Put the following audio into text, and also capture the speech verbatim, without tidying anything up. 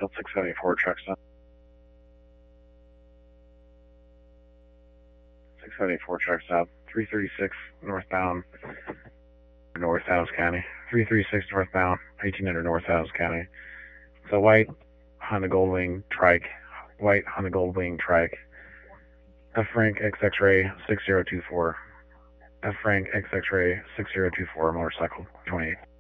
Field six seventy-four, truck stop. six seventy-four, truck stop. three thirty-six northbound, North Adams County. three thirty-six northbound, eighteen hundred North Adams County. So white Honda Goldwing trike, white Honda Goldwing trike. F Frank X X-ray six zero two four. F Frank X X-ray six zero two four, motorcycle twenty-eight.